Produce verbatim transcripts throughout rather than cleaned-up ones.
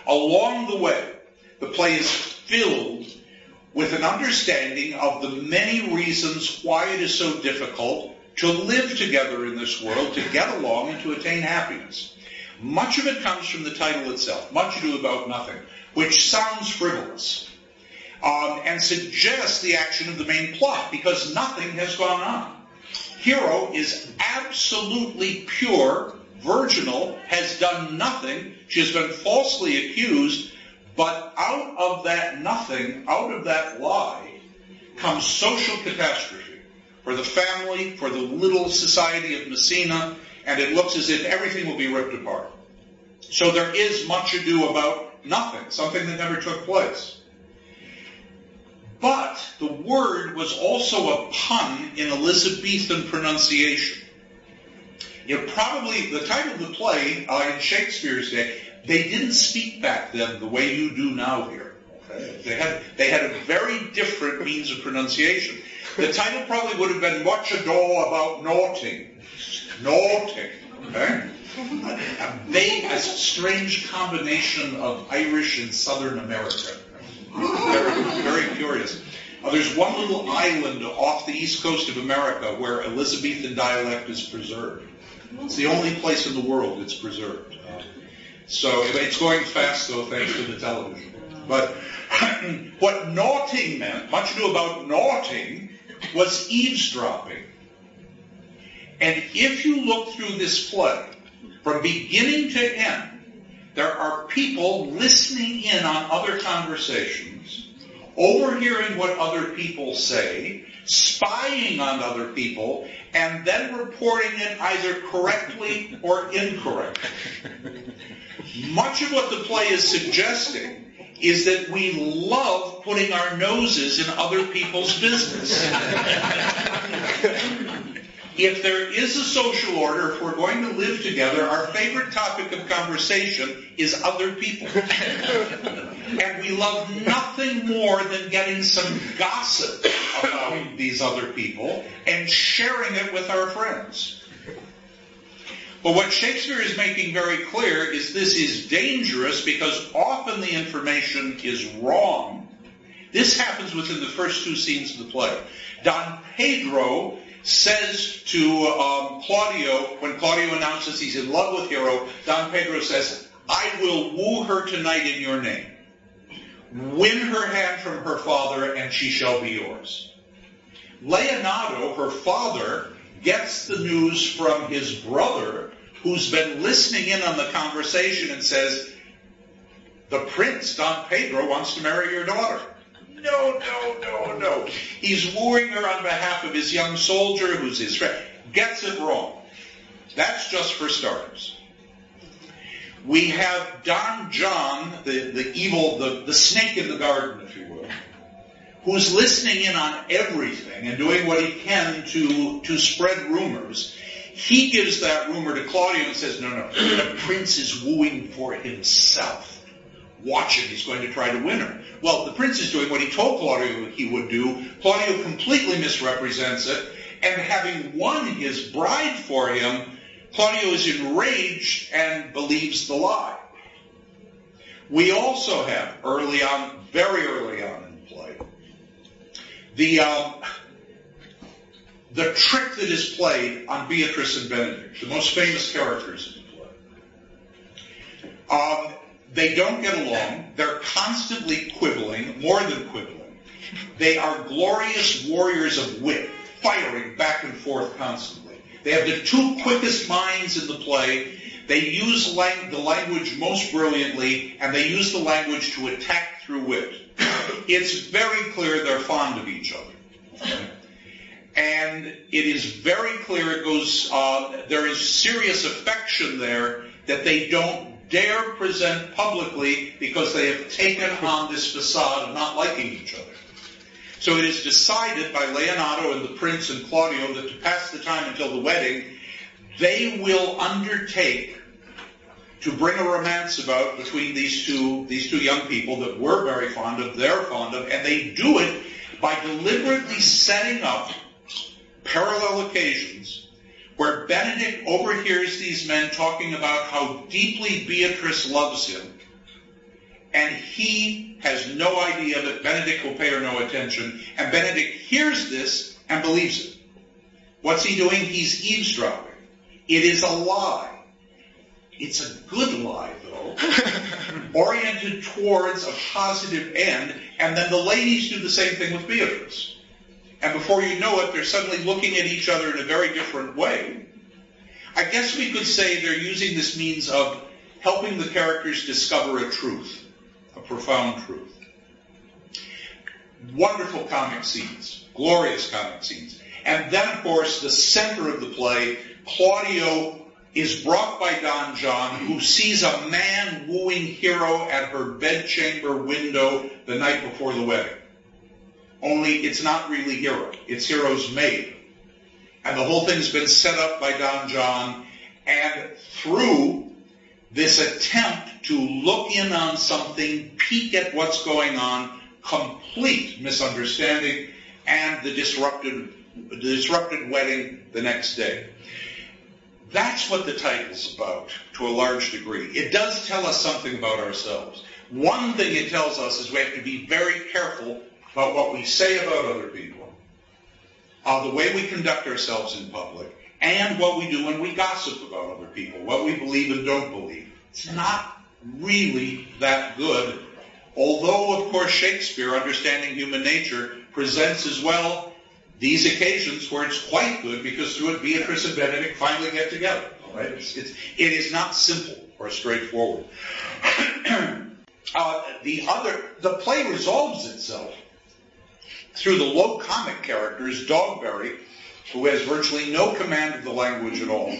Along the way, the play is filled with an understanding of the many reasons why it is so difficult to live together in this world, to get along, and to attain happiness. Much of it comes from the title itself, Much Ado About Nothing, which sounds frivolous, um, and suggests the action of the main plot, because nothing has gone on. Hero is absolutely pure, virginal, has done nothing. She has been falsely accused, but out of that nothing, out of that lie, comes social catastrophe for the family, for the little society of Messina, and it looks as if everything will be ripped apart. So there is much ado about nothing, something that never took place. But the word was also a pun in Elizabethan pronunciation. You know, probably the title of the play uh, in Shakespeare's day, they didn't speak back then the way you do now here. Okay? They had they had a very different means of pronunciation. The title probably would have been Much Ado About Naughting. Naughting. Okay? A, a vague, a strange combination of Irish and Southern America. Very, very curious. Uh, there's one little island off the east coast of America where Elizabethan dialect is preserved. It's the only place in the world it's preserved. Uh, so it's going fast, though, thanks to the television. But what naughting meant, much ado about naughting, was eavesdropping. And if you look through this play, from beginning to end, there are people listening in on other conversations, overhearing what other people say, spying on other people, and then reporting it either correctly or incorrectly. Much of what the play is suggesting is that we love putting our noses in other people's business. If there is a social order, if we're going to live together, our favorite topic of conversation is other people. And we love nothing more than getting some gossip about these other people and sharing it with our friends. But what Shakespeare is making very clear is this is dangerous because often the information is wrong. This happens within the first two scenes of the play. Don Pedro says to um, Claudio, when Claudio announces he's in love with Hero, Don Pedro says, I will woo her tonight in your name. Win her hand from her father and she shall be yours. Leonato, her father, gets the news from his brother, who's been listening in on the conversation, and says, the prince, Don Pedro, wants to marry your daughter. No, no, no, no. He's wooing her on behalf of his young soldier who's his friend. Gets it wrong. That's just for starters. We have Don John, the, the evil, the, the snake in the garden, if you will, who's listening in on everything and doing what he can to, to spread rumors. He gives that rumor to Claudio and says, no, no, the prince is wooing for himself. Watch it, he's going to try to win her. Well, the prince is doing what he told Claudio he would do. Claudio completely misrepresents it, and having won his bride for him, Claudio is enraged and believes the lie. We also have, early on, very early on in the play, the, um, the trick that is played on Beatrice and Benedict, the most famous characters in the play. Um, They don't get along. They're constantly quibbling, more than quibbling. They are glorious warriors of wit, firing back and forth constantly. They have the two quickest minds in the play. They use lang- the language most brilliantly, and they use the language to attack through wit. It's very clear they're fond of each other. And it is very clear it goes, uh, there is serious affection there that they don't dare present publicly because they have taken on this facade of not liking each other. So it is decided by Leonato and the prince and Claudio that to pass the time until the wedding, they will undertake to bring a romance about between these two, these two young people that we're very fond of, they're fond of, and they do it by deliberately setting up parallel occasions where Benedict overhears these men talking about how deeply Beatrice loves him, and he has no idea that Benedict will pay her no attention, and Benedict hears this and believes it. What's he doing? He's eavesdropping. It is a lie. It's a good lie, though, oriented towards a positive end, and then the ladies do the same thing with Beatrice. And before you know it, they're suddenly looking at each other in a very different way. I guess we could say they're using this means of helping the characters discover a truth, a profound truth. Wonderful comic scenes, glorious comic scenes. And then, of course, the center of the play, Claudio is brought by Don John, who sees a man wooing Hero at her bedchamber window the night before the wedding. Only it's not really Hero. It's Hero's maid. And the whole thing's been set up by Don John, and through this attempt to look in on something, peek at what's going on, complete misunderstanding, and the disrupted, the disrupted wedding the next day. That's what the title's about, to a large degree. It does tell us something about ourselves. One thing it tells us is we have to be very careful about what we say about other people, uh, the way we conduct ourselves in public, and what we do when we gossip about other people, what we believe and don't believe. It's not really that good, although, of course, Shakespeare, understanding human nature, presents as well these occasions where it's quite good, because through it Beatrice and Benedict finally get together. Right? It's, it's, it is not simple or straightforward. uh, the other, the play resolves itself through the low comic characters, Dogberry, who has virtually no command of the language at all,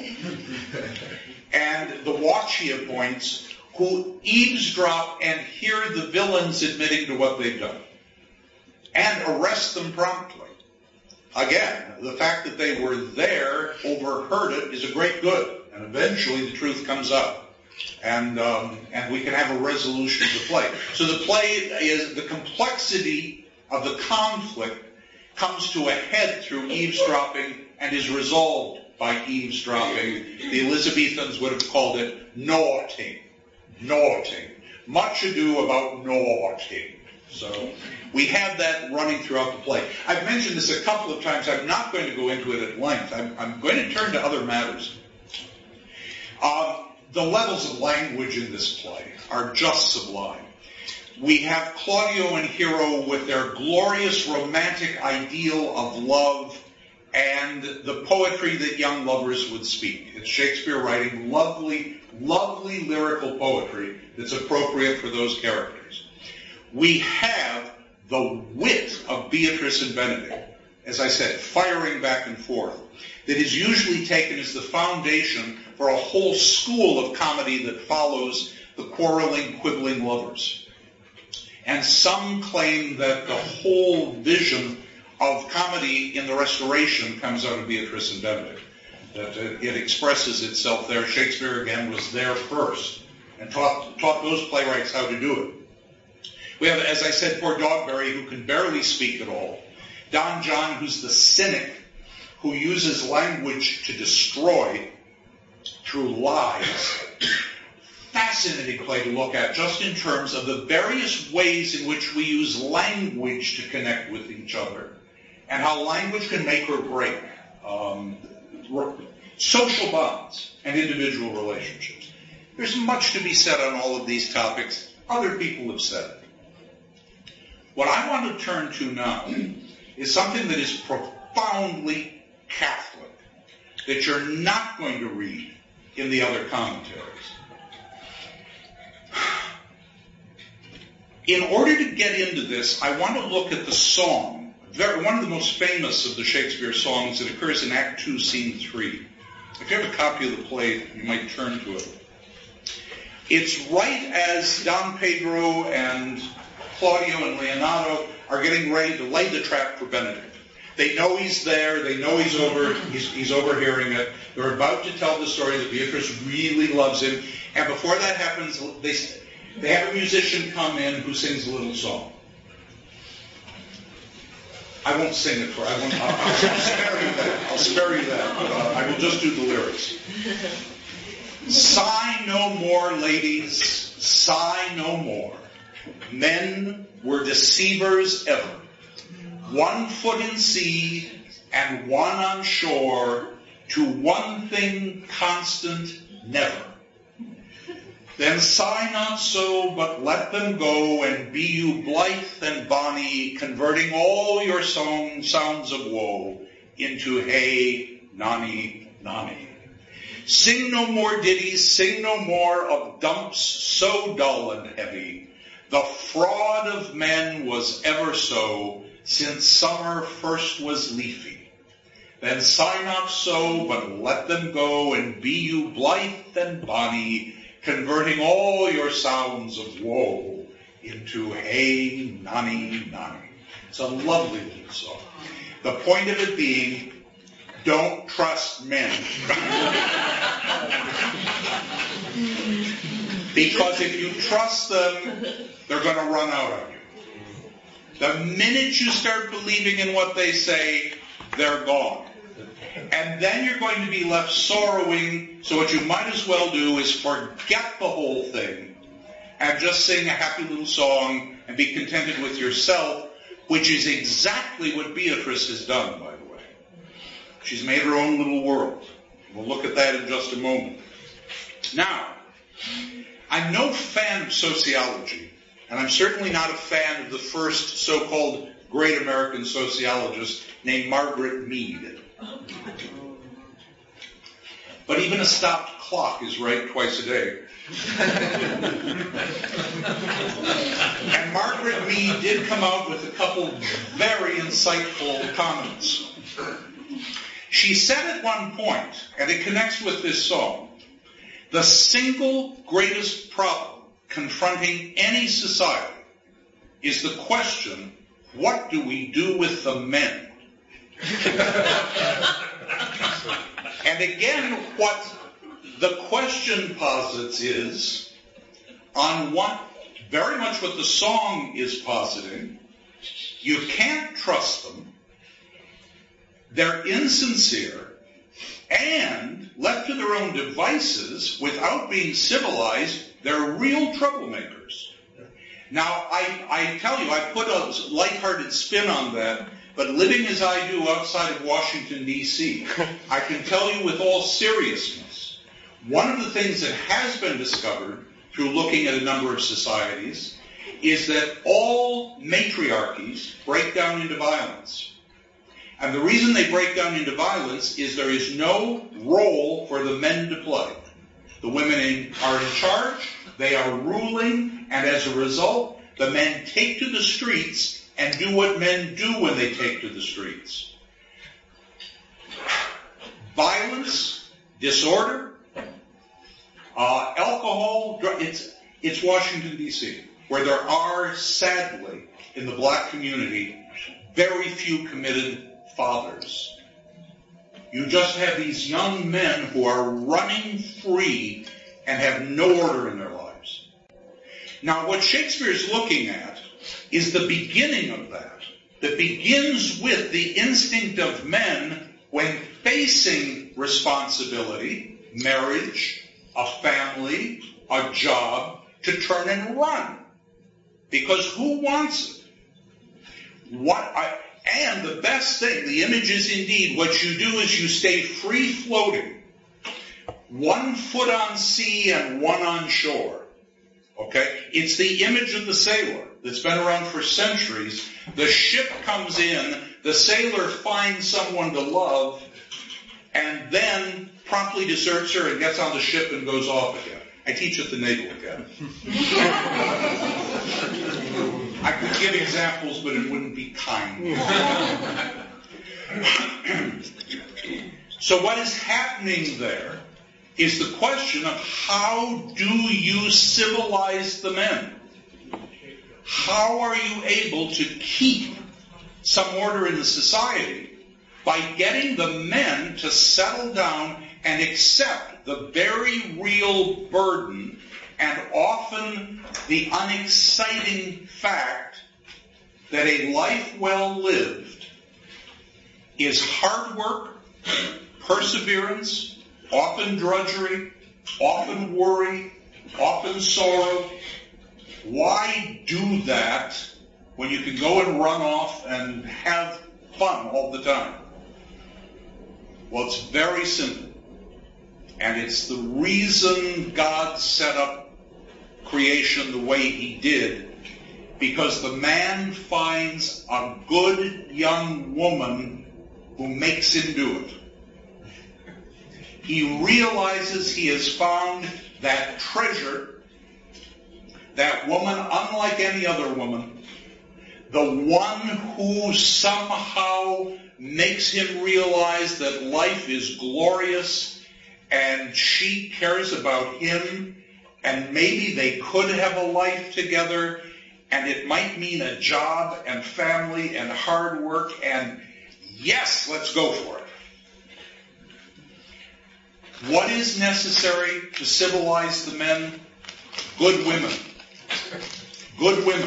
and the watch he appoints, who eavesdrop and hear the villains admitting to what they've done, and arrest them promptly. Again, the fact that they were there, overheard it, is a great good, and eventually the truth comes out, and um, and we can have a resolution to the play. So the play is, the complexity of the conflict comes to a head through eavesdropping and is resolved by eavesdropping. The Elizabethans would have called it naughting, naughting. Much ado about naughting. So we have that running throughout the play. I've mentioned this a couple of times. I'm not going to go into it at length. I'm, I'm going to turn to other matters. Uh, the levels of language in this play are just sublime. We have Claudio and Hero with their glorious romantic ideal of love and the poetry that young lovers would speak. It's Shakespeare writing lovely, lovely lyrical poetry that's appropriate for those characters. We have the wit of Beatrice and Benedict, as I said, firing back and forth, that is usually taken as the foundation for a whole school of comedy that follows the quarreling, quibbling lovers. And some claim that the whole vision of comedy in the Restoration comes out of Beatrice and Benedict, that it expresses itself there. Shakespeare, again, was there first and taught, taught those playwrights how to do it. We have, as I said, poor Dogberry, who can barely speak at all. Don John, who's the cynic, who uses language to destroy through lies. Fascinating play to look at, just in terms of the various ways in which we use language to connect with each other, and how language can make or break um, social bonds and individual relationships. There's much to be said on all of these topics. Other people have said it. What I want to turn to now is something that is profoundly Catholic, that you're not going to read in the other commentaries. In order to get into this, I want to look at the song, very, one of the most famous of the Shakespeare songs that occurs in Act two, Scene three. If you have a copy of the play, you might turn to it. It's right as Don Pedro and Claudio and Leonato are getting ready to lay the trap for Benedict. They know he's there. They know he's over. He's, he's overhearing it. They're about to tell the story that Beatrice really loves him. And before that happens, they they have a musician come in who sings a little song. I won't sing it for. I won't. I'll, I'll spare you that. I'll spare you that. But uh, I will just do the lyrics. Sigh no more, ladies. Sigh no more. Men were deceivers ever. One foot in sea and one on shore, to one thing constant never. Then sigh not so, but let them go, and be you blithe and bonny, converting all your song, sounds of woe into hey, nonny, nonny. Sing no more ditties, sing no more of dumps so dull and heavy. The fraud of men was ever so, since summer first was leafy. Then sigh not so, but let them go, and be you blithe and bonny, converting all your sounds of woe into hey, nonny, nonny. It's a lovely little song. The point of it being, don't trust men. Because if you trust them, they're going to run out on you. The minute you start believing in what they say, they're gone. And then you're going to be left sorrowing, so what you might as well do is forget the whole thing and just sing a happy little song and be contented with yourself, which is exactly what Beatrice has done, by the way. She's made her own little world. We'll look at that in just a moment. Now, I'm no fan of sociology, and I'm certainly not a fan of the first so-called great American sociologist named Margaret Mead. But even a stopped clock is right twice a day. And Margaret Mead did come out with a couple very insightful comments. She said at one point, and it connects with this song, the single greatest problem confronting any society is the question, what do we do with the men? And again, what the question posits is, on one, very much what the song is positing, you can't trust them, they're insincere, and left to their own devices, without being civilized, they're real troublemakers. Now, I, I tell you, I put a lighthearted spin on that, but living as I do outside of Washington, D C, I can tell you with all seriousness, one of the things that has been discovered through looking at a number of societies is that all matriarchies break down into violence. And the reason they break down into violence is there is no role for the men to play. The women in, are in charge, they are ruling, and as a result, the men take to the streets and do what men do when they take to the streets. Violence, disorder, uh, alcohol, it's, it's Washington, D C, where there are, sadly, in the black community, very few committed fathers. You just have these young men who are running free and have no order in their lives. Now, what Shakespeare's looking at is the beginning of that, that begins with the instinct of men when facing responsibility, marriage, a family, a job, to turn and run. Because who wants it? What I, and the best thing, the image is indeed, what you do is you stay free floating. One foot on sea and one on shore. Okay? It's the image of the sailor that's been around for centuries. The ship comes in, the sailor finds someone to love, and then promptly deserts her and gets on the ship and goes off again. I teach at the Naval Academy. I could give examples, but it wouldn't be kind. So what is happening there is the question of how do you civilize the men? How are you able to keep some order in the society by getting the men to settle down and accept the very real burden and often the unexciting fact that a life well lived is hard work, perseverance, often drudgery, often worry, often sorrow, Why do that when you can go and run off and have fun all the time? Well, it's very simple. And it's the reason God set up creation the way he did, because the man finds a good young woman who makes him do it. He realizes he has found that treasure, that woman unlike any other woman, the one who somehow makes him realize that life is glorious and she cares about him, and maybe they could have a life together, and it might mean a job and family and hard work, and yes, let's go for it. What is necessary to civilize the men? Good women. Good women.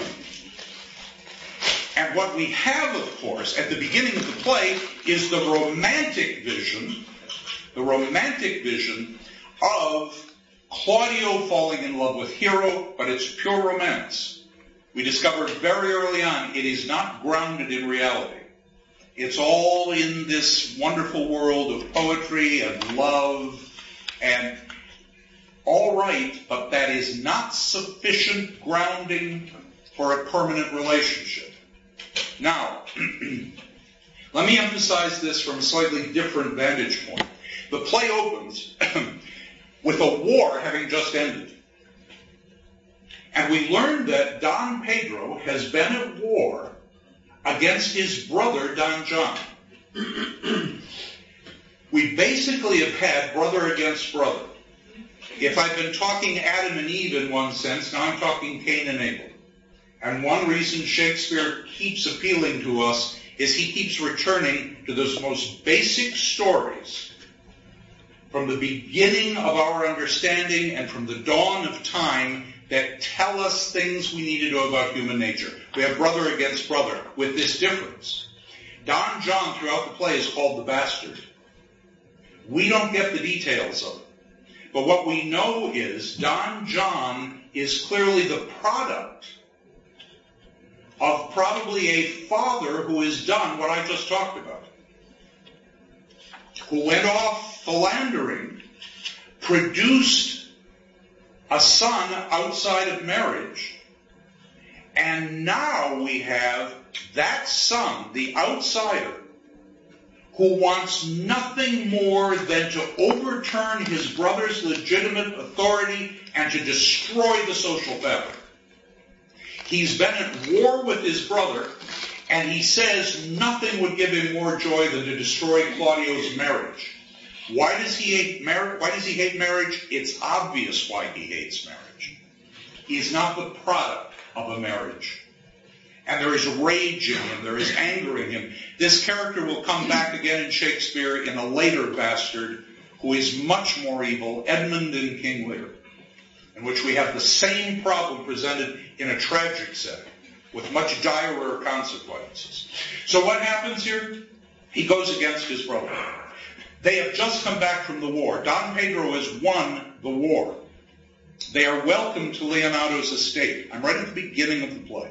And what we have, of course, at the beginning of the play is the romantic vision, the romantic vision of Claudio falling in love with Hero, but it's pure romance. We discovered very early on it is not grounded in reality. It's all in this wonderful world of poetry and love, and all right, but that is not sufficient grounding for a permanent relationship. Now, let me emphasize this from a slightly different vantage point. The play opens with a war having just ended. And we learn that Don Pedro has been at war against his brother, Don John. We basically have had brother against brother. If I've been talking Adam and Eve in one sense, now I'm talking Cain and Abel. And one reason Shakespeare keeps appealing to us is he keeps returning to those most basic stories from the beginning of our understanding and from the dawn of time that tell us things we need to know about human nature. We have brother against brother with this difference. Don John throughout the play is called the bastard. We don't get the details of it. But what we know is Don John is clearly the product of probably a father who has done what I just talked about, who went off philandering, produced a son outside of marriage, and now we have that son, the outsider, who wants nothing more than to overturn his brother's legitimate authority and to destroy the social fabric. He's been at war with his brother, and he says nothing would give him more joy than to destroy Claudio's marriage. Why does he hate marriage? Why does he hate marriage? It's obvious why he hates marriage. He's not the product of a marriage. And there is rage in him. There is anger in him. This character will come back again in Shakespeare in a later bastard who is much more evil, Edmund in King Lear, in which we have the same problem presented in a tragic setting with much direr consequences. So what happens here? He goes against his brother. They have just come back from the war. Don Pedro has won the war. They are welcome to Leonardo's estate. I'm right at the beginning of the play.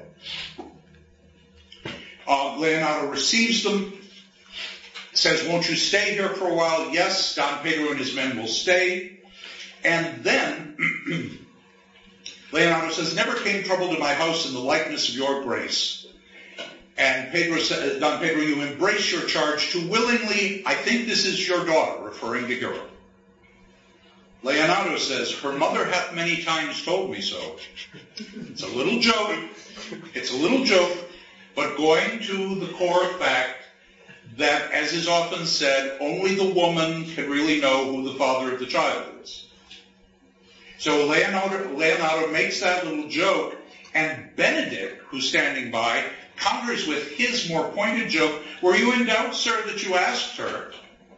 Uh, Leonardo receives them, says, won't you stay here for a while? Yes, Don Pedro and his men will stay. And then Leonardo says, never came trouble to my house in the likeness of your grace. And Pedro says, Don Pedro, you embrace your charge too willingly. I think this is your daughter, referring to Hero. Leonardo says, her mother hath many times told me so. It's a little joke. It's a little joke, but going to the core fact that, as is often said, only the woman can really know who the father of the child is. So Leonardo, Leonardo makes that little joke, and Benedict, who's standing by, counters with his more pointed joke, were you in doubt, sir, that you asked her?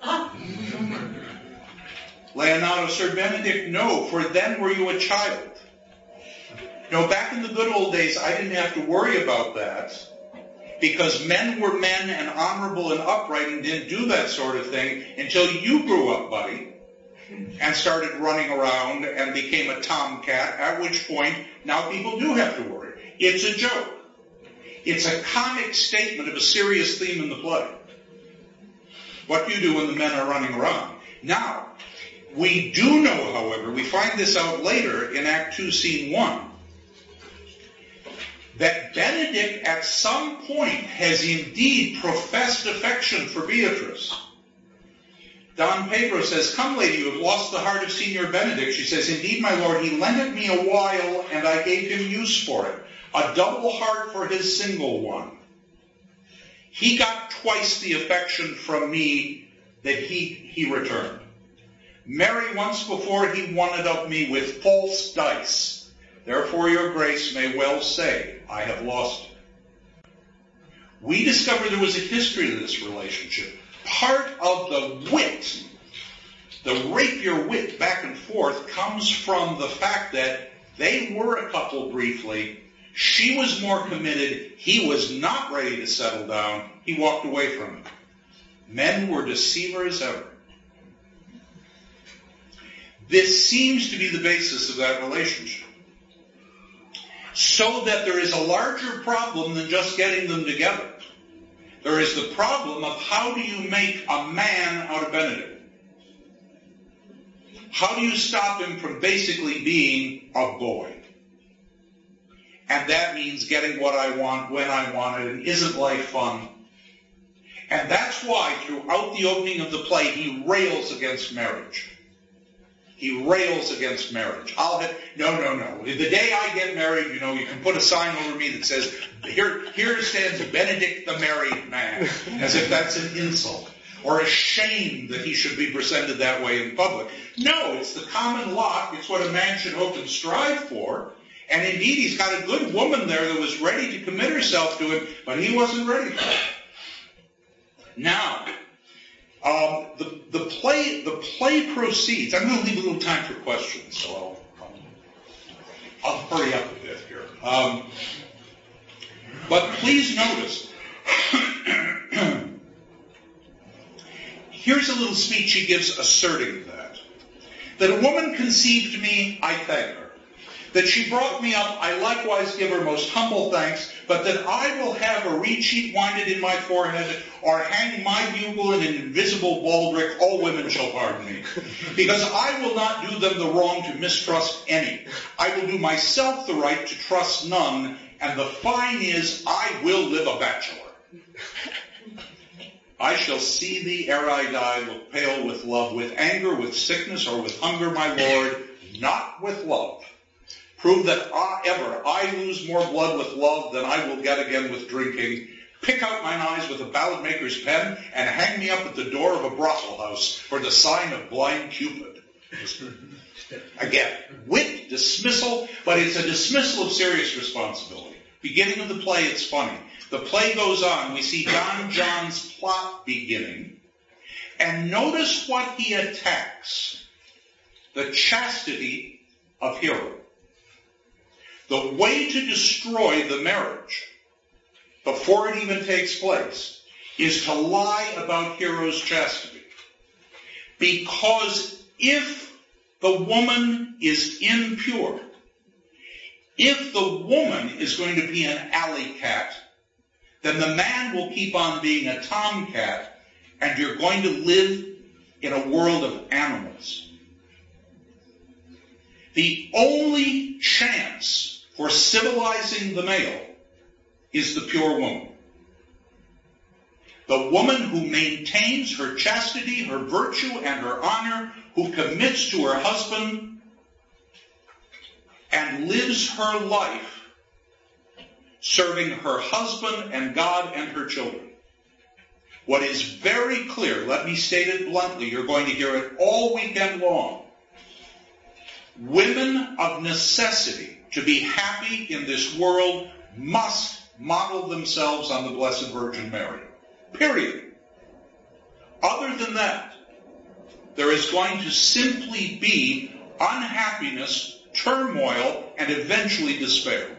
Leonardo, Sir Benedict, no, for then were you a child. You know, back in the good old days, I didn't have to worry about that, because men were men and honorable and upright and didn't do that sort of thing until you grew up, buddy. and started running around and became a tomcat, at which point now people do have to worry. It's a joke. It's a comic statement of a serious theme in the play. What do you do when the men are running around? Now, we do know, however, we find this out later in Act two, Scene one, that Benedict at some point has indeed professed affection for Beatrice. Don Pedro says, "Come, lady, you have lost the heart of Signor Benedict." She says, "Indeed, my lord, he lent it me a while, and I gave him use for it. A double heart for his single one. He got twice the affection from me that he, he returned. Marry once before he won it of me with false dice. Therefore your grace may well say, I have lost it." We discover there was a history to this relationship. Part of the wit, the rapier wit back and forth, comes from the fact that they were a couple briefly. She was more committed. He was not ready to settle down. He walked away from it. Men were deceivers ever. This seems to be the basis of that relationship. So that there is a larger problem than just getting them together. There is the problem of how do you make a man out of Benedict? How do you stop him from basically being a boy? And that means getting what I want when I want it, and isn't life fun? And that's why throughout the opening of the play he rails against marriage. He rails against marriage. I'll have, no, no, no. The day I get married, you know, you can put a sign over me that says, here, here stands Benedict the married man, as if that's an insult, or a shame that he should be presented that way in public. No, it's the common lot. It's what a man should hope and strive for. And indeed, he's got a good woman there that was ready to commit herself to him, but he wasn't ready for it. Now, Um, the, the play the play proceeds. I'm going to leave a little time for questions, so I'll, I'll, I'll hurry up a bit here. Um, but please notice, here's a little speech he gives asserting that. That a woman conceived me, I thank her. That she brought me up, I likewise give her most humble thanks, but that I will have a reed sheet winded in my forehead, or hang my bugle in an invisible baldric, all women shall pardon me. Because I will not do them the wrong to mistrust any. I will do myself the right to trust none, and the fine is, I will live a bachelor. I shall see thee ere I die, look pale with love, with anger, with sickness, or with hunger, my lord, not with love. Prove that I, ever I lose more blood with love than I will get again with drinking. Pick out mine eyes with a ballad maker's pen, and hang me up at the door of a brothel house for the sign of blind Cupid. Again, wit, dismissal, but it's a dismissal of serious responsibility. Beginning of the play, it's funny. The play goes on. We see Don John's plot beginning. And notice what he attacks. The chastity of Hero. The way to destroy the marriage, before it even takes place, is to lie about Hero's chastity. Because if the woman is impure, if the woman is going to be an alley cat, then the man will keep on being a tomcat, and you're going to live in a world of animals. The only chance for civilizing the male is the pure woman. The woman who maintains her chastity, her virtue, and her honor, who commits to her husband and lives her life serving her husband and God and her children. What is very clear, let me state it bluntly, you're going to hear it all weekend long. Women of necessity, to be happy in this world, must model themselves on the Blessed Virgin Mary. Period. Other than that, there is going to simply be unhappiness, turmoil, and eventually despair.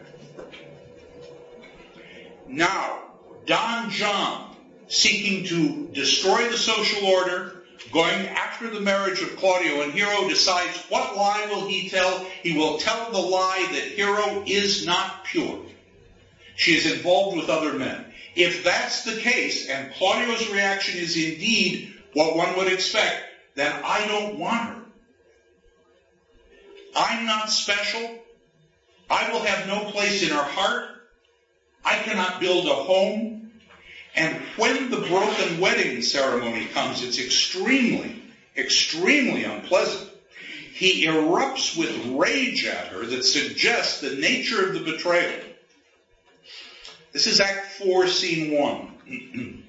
Now, Don John, seeking to destroy the social order, going after the marriage of Claudio, and Hero decides what lie will he tell. He will tell the lie that Hero is not pure. She is involved with other men. If that's the case, and Claudio's reaction is indeed what one would expect, then I don't want her. I'm not special. I will have no place in her heart. I cannot build a home. And when the broken wedding ceremony comes, it's extremely, extremely unpleasant. He erupts with rage at her that suggests the nature of the betrayal. This is Act four, Scene one.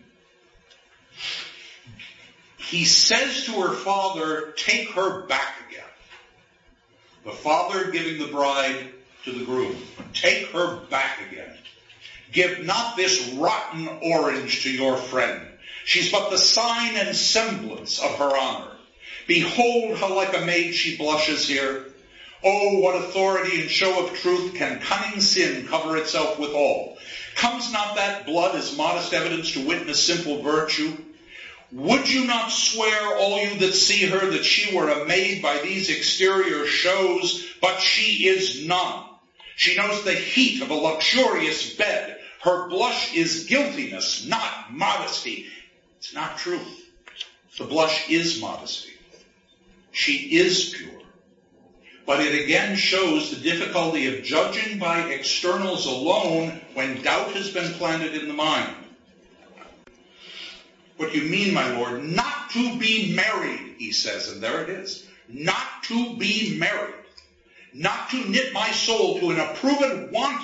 He says to her father, take her back again. The father giving the bride to the groom. Take her back again. Give not this rotten orange to your friend. She's but the sign and semblance of her honor. Behold how like a maid she blushes here. Oh, what authority and show of truth can cunning sin cover itself withal? Comes not that blood as modest evidence to witness simple virtue? Would you not swear, all you that see her, that she were a maid by these exterior shows? But she is none. She knows the heat of a luxurious bed. Her blush is guiltiness, not modesty. It's not true. The blush is modesty. She is pure. But it again shows the difficulty of judging by externals alone when doubt has been planted in the mind. What do you mean, my lord? Not to be married, he says, and there it is. Not to be married. Not to knit my soul to an approved wanton.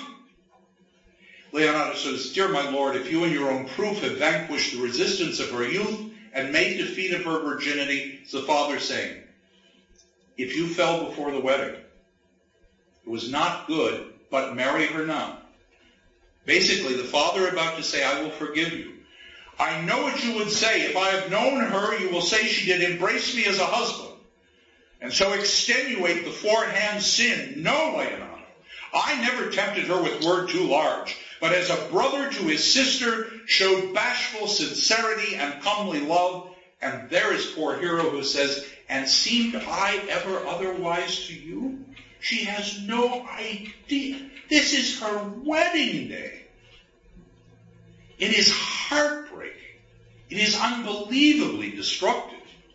Leonatus says, dear my lord, if you in your own proof have vanquished the resistance of her youth and made defeat of her virginity, it's the father saying, if you fell before the wedding, it was not good, but marry her now. Basically, the father about to say, I will forgive you. I know what you would say. If I have known her, you will say she did embrace me as a husband, and so extenuate the forehand sin. No, Leonato, I never tempted her with word too large, but as a brother to his sister, showed bashful sincerity and comely love. And there is poor Hero who says, and seemed I ever otherwise to you? She has no idea. This is her wedding day. It is heartbreaking. It is unbelievably destructive.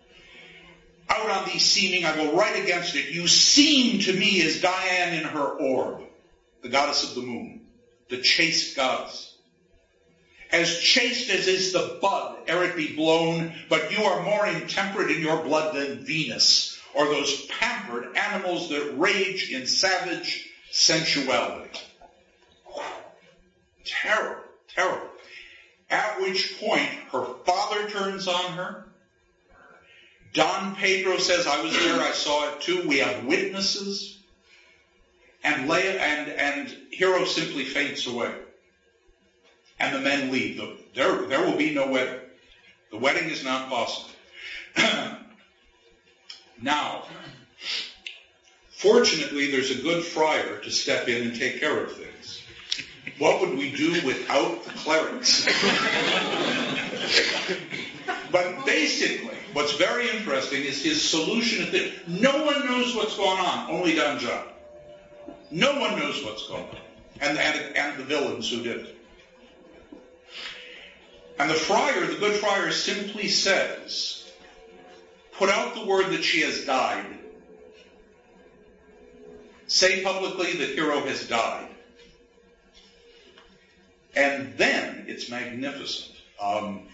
Out on thee seeming, I will write against it. You seem to me as Diane in her orb, the goddess of the moon, the chaste goddess. As chaste as is the bud, ere it be blown, but you are more intemperate in your blood than Venus, or those pampered animals that rage in savage sensuality. Terrible, terrible. At which point, her father turns on her. Don Pedro says, I was there, I saw it too. We have witnesses. And Leia and, and Hero simply faints away. And the men leave. The, there, there will be no wedding. The wedding is not possible. Now, fortunately, there's a good friar to step in and take care of things. What would we do without the clerics? But basically, what's very interesting is his solution. At this. No one knows what's going on, only Don John. No one knows what's going on. And, and, and the villains who did it. And the friar, the good friar, simply says, put out the word that she has died. Say publicly that Hero has died. And then it's magnificent. Um,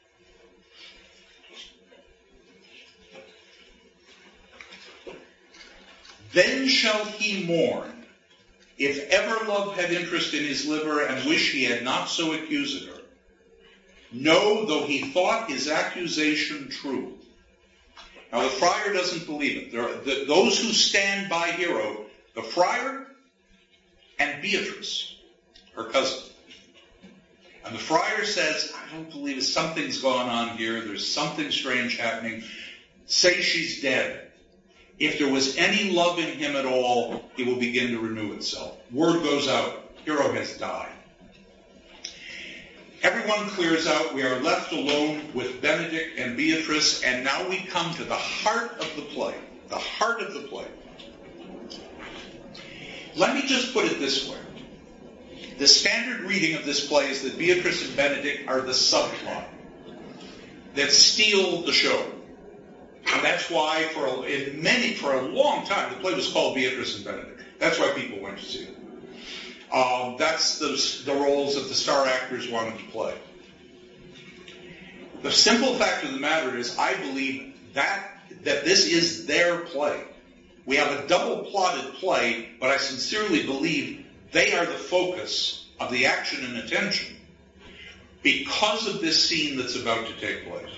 then shall he mourn, if ever love had interest in his liver, and wish he had not so accused her. No, though he thought his accusation true. Now the friar doesn't believe it. There are the, those who stand by Hero, the friar and Beatrice, her cousin. And the friar says, I don't believe it. Something's going on here. There's something strange happening. Say she's dead. If there was any love in him at all, it will begin to renew itself. Word goes out. Hero has died. Everyone clears out. We are left alone with Benedict and Beatrice, and now we come to the heart of the play. The heart of the play. Let me just put it this way. The standard reading of this play is that Beatrice and Benedict are the subplot that steal the show. And that's why for a, in many, for a long time, the play was called Beatrice and Benedict. That's why people went to see it. Um, that's the, the roles that the star actors wanted to play. The simple fact of the matter is, I believe that that this is their play. We have a double-plotted play, but I sincerely believe they are the focus of the action and attention because of this scene that's about to take place.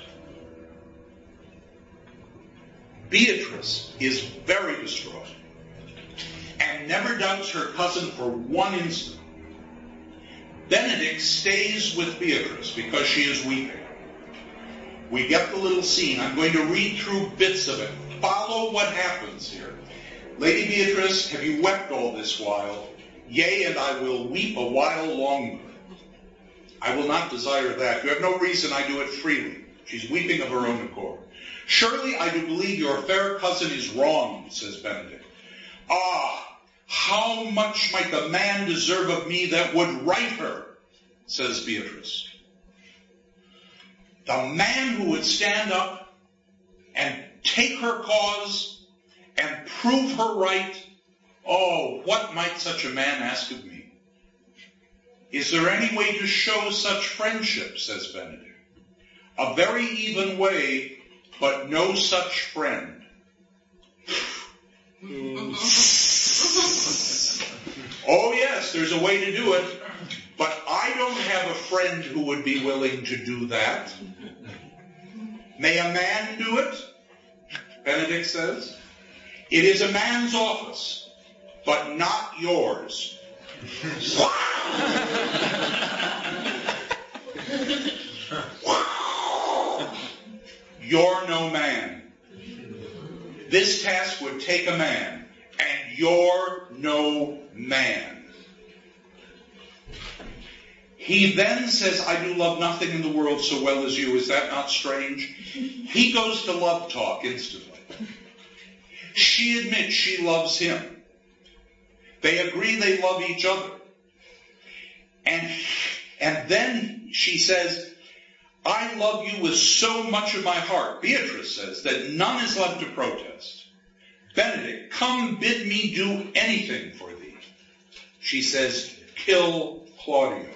Beatrice is very distraught and never doubts her cousin for one instant. Benedict stays with Beatrice because she is weeping. We get the little scene. I'm going to read through bits of it. Follow what happens here. Lady Beatrice, have you wept all this while? Yea, and I will weep a while longer. I will not desire that. You have no reason I do it freely. She's weeping of her own accord. Surely I do believe your fair cousin is wrong, says Benedict. Ah, how much might the man deserve of me that would right her, says Beatrice. The man who would stand up and take her cause and prove her right, oh, what might such a man ask of me? Is there any way to show such friendship, says Benedict. A very even way, but no such friend. Oh yes, there's a way to do it, but I don't have a friend who would be willing to do that. May a man do it? Benedict says. It is a man's office, but not yours. You're no man. This task would take a man, and you're no man. He then says, I do love nothing in the world so well as you. Is that not strange? He goes to love talk instantly. She admits she loves him. They agree they love each other. And, and then she says, I love you with so much of my heart, Beatrice says, that none is left to protest. Benedict, come bid me do anything for thee. She says, kill Claudio.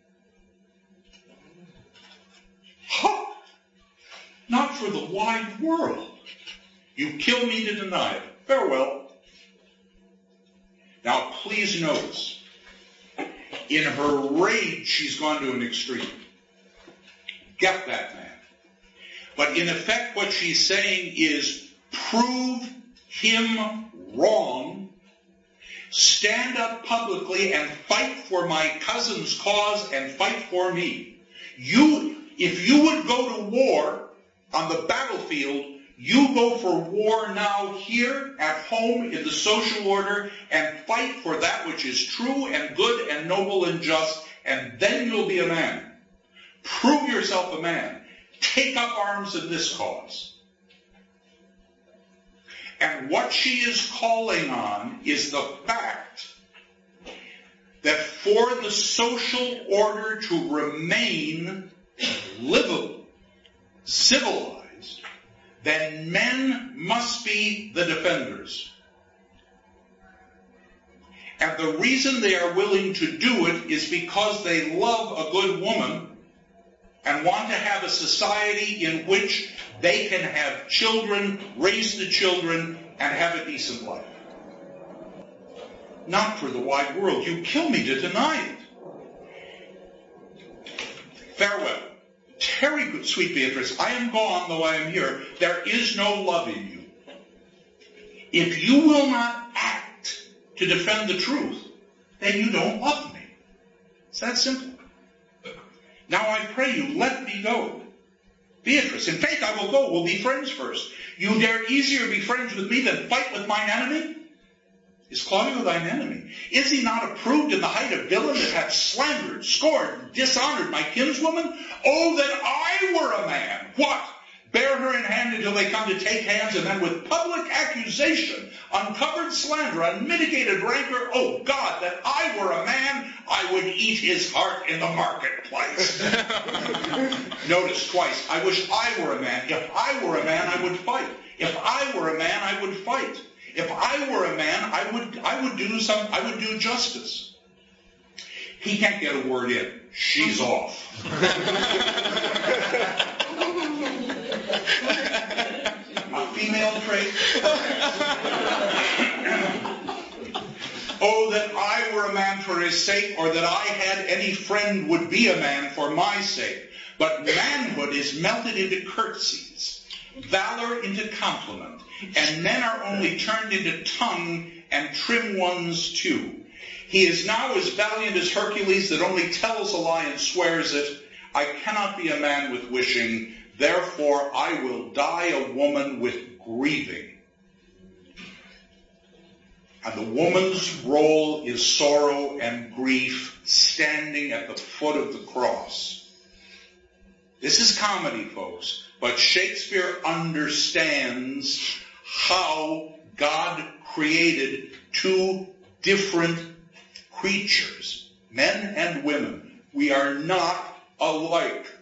Ha! Not for the wide world. You kill me to deny it. Farewell. Now please notice, in her rage she's gone to an extreme. Get that man. But in effect what she's saying is prove him wrong, stand up publicly and fight for my cousin's cause and fight for me. You, if you would go to war on the battlefield, you go for war now here at home in the social order and fight for that which is true and good and noble and just, and then you'll be a man. Prove yourself a man. Take up arms in this cause. And what she is calling on is the fact that for the social order to remain livable, civilized, then men must be the defenders. And the reason they are willing to do it is because they love a good woman and want to have a society in which they can have children, raise the children, and have a decent life. Not for the wide world. You kill me to deny it. Farewell. Very good, sweet Beatrice. I am gone, though I am here. There is no love in you. If you will not act to defend the truth, then you don't love me. It's that simple. Now I pray you, let me go. Beatrice, in faith I will go. We'll be friends first. You dare easier be friends with me than fight with mine enemy? Is Claudio thine enemy? Is he not approved in the height of villain that hath slandered, scorned, and dishonored my kinswoman? Oh, that I were a man! What? Bear her in hand until they come to take hands, and then with public accusation, uncovered slander, unmitigated rancor, oh God, that I were a man, I would eat his heart in the marketplace. Notice twice, I wish I were a man. If I were a man, I would fight. If I were a man, I would fight. If I were a man, I would I would do some I would do justice. He can't get a word in. She's off. A female trait. Oh, that I were a man for his sake, or that I had any friend would be a man for my sake. But manhood is melted into curtsies, valor into compliment, and men are only turned into tongue and trim ones too. He is now as valiant as Hercules that only tells a lie and swears it. I cannot be a man with wishing, therefore I will die a woman with grieving. And the woman's role is sorrow and grief standing at the foot of the cross. This is comedy, folks, but Shakespeare understands how God created two different creatures, men and women. We are not alike.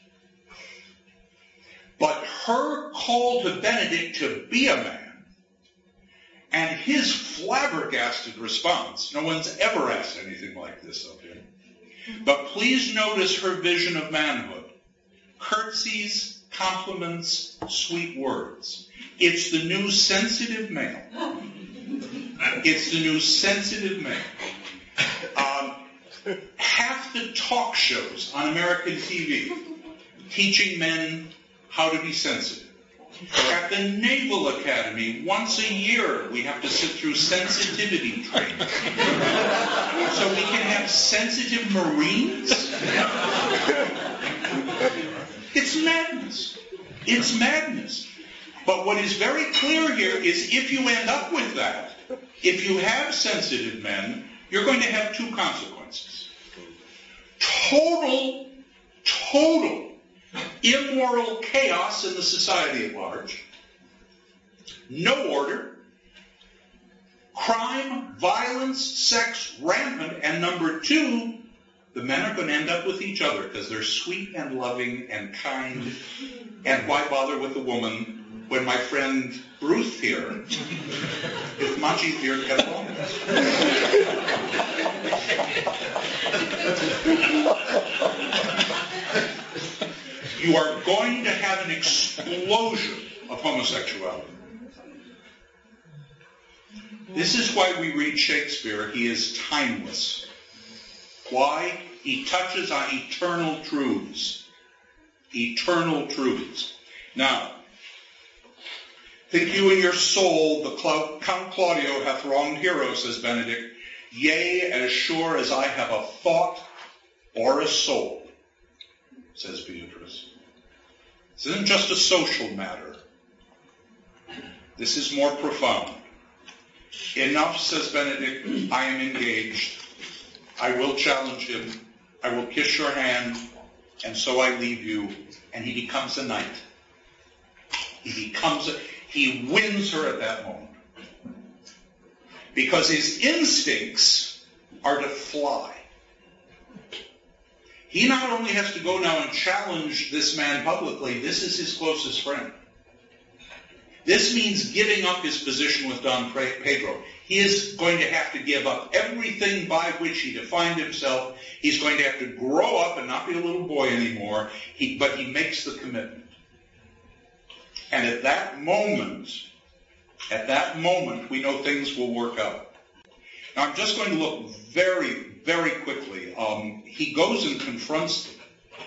But her call to Benedict to be a man, and his flabbergasted response, no one's ever asked anything like this of him, but please notice her vision of manhood. Curtsies, compliments, sweet words. It's the new sensitive male. It's the new sensitive male. Um, half the talk shows on American T V teaching men how to be sensitive. At the Naval Academy, once a year, we have to sit through sensitivity training. So we can have sensitive Marines? It's madness. It's madness. But what is very clear here is if you end up with that, if you have sensitive men, you're going to have two consequences. Total, total immoral chaos in the society at large. No order. Crime, violence, sex, rampant. And number two, the men are going to end up with each other because they're sweet and loving and kind. And why bother with a woman when my friend Ruth here, it's much easier to get along with. You are going to have an explosion of homosexuality. This is why we read Shakespeare. He is timeless. Why? He touches on eternal truths. Eternal truths. Now, think you in your soul the Count Claudio hath wronged Hero, says Benedict. Yea, as sure as I have a thought or a soul, says Beatrice. This isn't just a social matter. This is more profound. Enough, says Benedict, I am engaged. I will challenge him. I will kiss your hand, and so I leave you. And he becomes a knight. He becomes a, he wins her at that moment. Because his instincts are to fly. He not only has to go now and challenge this man publicly, this is his closest friend. This means giving up his position with Don Pedro. He is going to have to give up everything by which he defined himself. He's going to have to grow up and not be a little boy anymore. He, but he makes the commitment. And at that moment, at that moment, we know things will work out. Now, I'm just going to look very, very quickly. Um, he goes and confronts them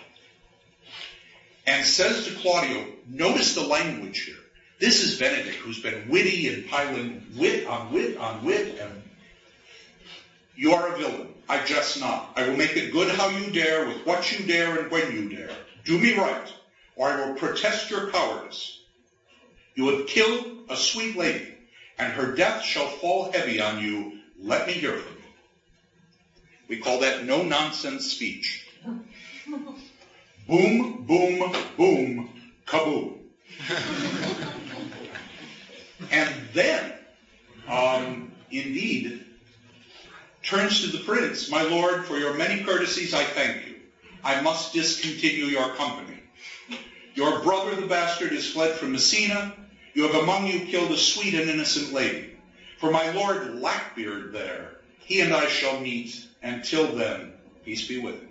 and says to Claudio, notice the language here. This is Benedict, who's been witty and piling wit on wit on wit. And you are a villain. I jest not. I will make it good how you dare, with what you dare, and when you dare. Do me right, or I will protest your cowardice. You have killed a sweet lady, and her death shall fall heavy on you. Let me hear from you. We call that no-nonsense speech. Boom, boom, boom, kaboom. And then, um, indeed, turns to the prince, my lord, for your many courtesies I thank you. I must discontinue your company. Your brother the bastard is fled from Messina. You have among you killed a sweet and innocent lady. For my lord Blackbeard there, he and I shall meet, and till then, peace be with him.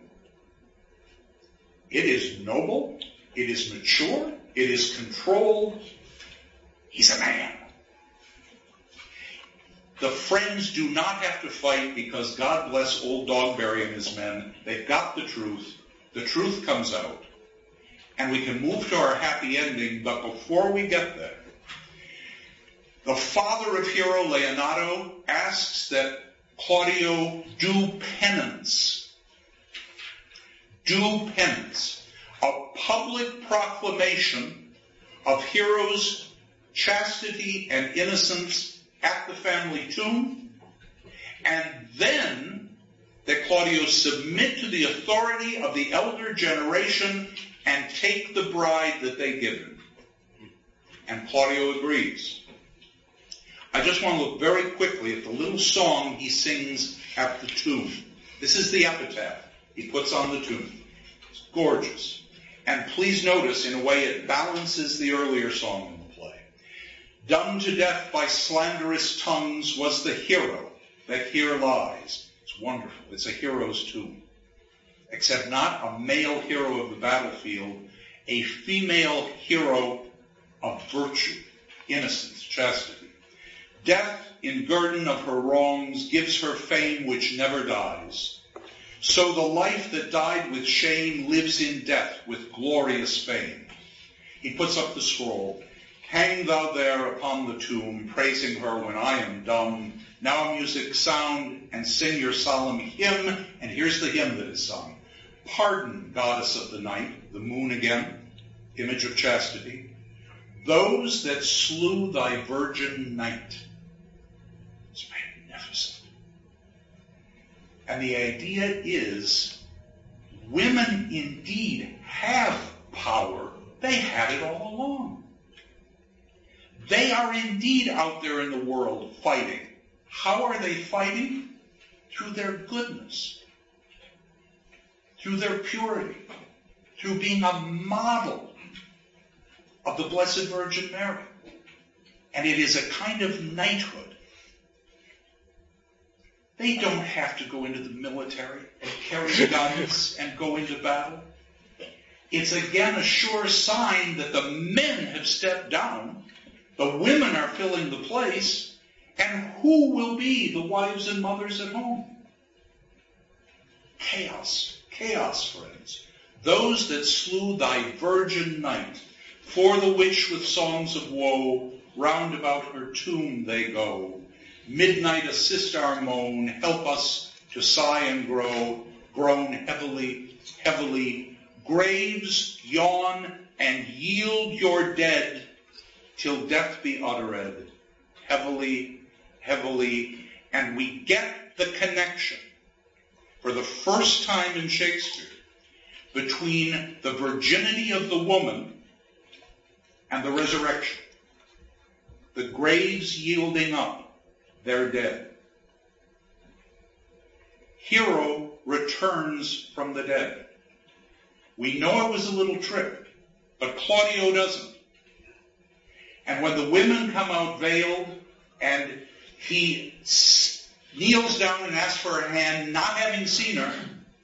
It is noble, it is mature, it is controlled. He's a man. The friends do not have to fight because God bless old Dogberry and his men. They've got the truth. The truth comes out. And we can move to our happy ending, but before we get there, the father of Hero, Leonato, asks that Claudio do penance. Do penance. A public proclamation of Hero's chastity and innocence at the family tomb, and then that Claudio submit to the authority of the elder generation and take the bride that they give him. And Claudio agrees. I just want to look very quickly at the little song he sings at the tomb. This is the epitaph he puts on the tomb. It's gorgeous. And please notice, in a way, it balances the earlier song in the play. Done to death by slanderous tongues was the hero that here lies. It's wonderful. It's a hero's tomb. Except not a male hero of the battlefield, a female hero of virtue, innocence, chastity. Death, in guerdon of her wrongs, gives her fame which never dies. So the life that died with shame lives in death with glorious fame. He puts up the scroll. Hang thou there upon the tomb, praising her when I am dumb. Now music sound, and sing your solemn hymn. And here's the hymn that is sung. Pardon, goddess of the night, the moon again, image of chastity, those that slew thy virgin night. It's magnificent. And the idea is, women indeed have power. They had it all along. They are indeed out there in the world fighting. How are they fighting? Through their goodness, through their purity, through being a model of the Blessed Virgin Mary. And it is a kind of knighthood. They don't have to go into the military and carry guns and go into battle. It's again a sure sign that the men have stepped down, the women are filling the place, and who will be the wives and mothers at home? Chaos, chaos, friends. Those that slew thy virgin night, for the which with songs of woe, round about her tomb they go. Midnight assist our moan, help us to sigh and grow, groan heavily, heavily. Graves yawn and yield your dead, till death be uttered, heavily, heavily. And we get the connection, for the first time in Shakespeare, between the virginity of the woman and the resurrection. The graves yielding up their dead. Hero returns from the dead. We know it was a little trick, but Claudio doesn't. And when the women come out veiled and he kneels down and asks for her hand, not having seen her,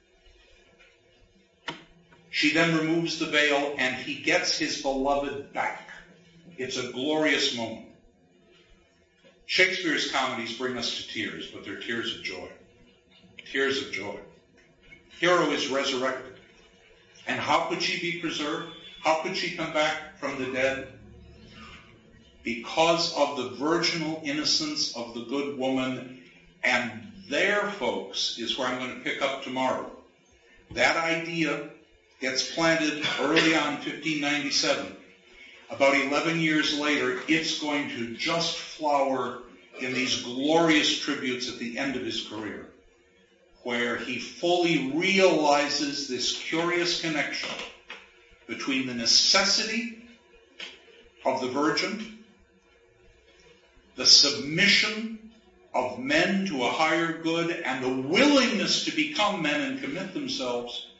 she then removes the veil and he gets his beloved back. It's a glorious moment. Shakespeare's comedies bring us to tears, but they're tears of joy. Tears of joy. Hero is resurrected. And how could she be preserved? How could she come back from the dead? Because of the virginal innocence of the good woman. And there, folks, is where I'm going to pick up tomorrow. That idea gets planted early on in fifteen ninety-seven. about eleven years later, it's going to just flower in these glorious tributes at the end of his career, where he fully realizes this curious connection between the necessity of the virgin, the submission of men to a higher good, and the willingness to become men and commit themselves,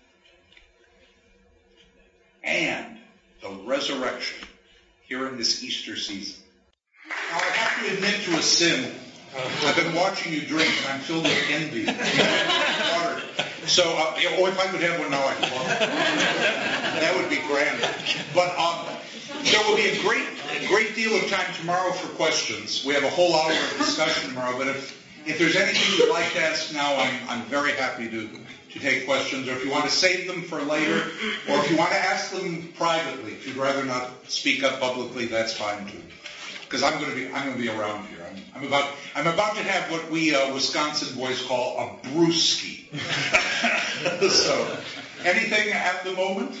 and the resurrection here in this Easter season. Now, I have to admit to a sin. I've been watching you drink, and I'm filled with envy. Water. So, uh, oh, if I could have one now, I could. That would be grand. But um, there will be a great, a great deal of time tomorrow for questions. We have a whole hour of discussion tomorrow. But if if there's anything you'd like to ask now, I'm I'm very happy to to take questions. Or if you want to save them for later, or if you want to ask them privately, if you'd rather not speak up publicly, that's fine too. Because I'm going to be I'm going to be around here. I'm, I'm about I'm about to have what we uh, Wisconsin boys call a brewski. So, anything at the moment?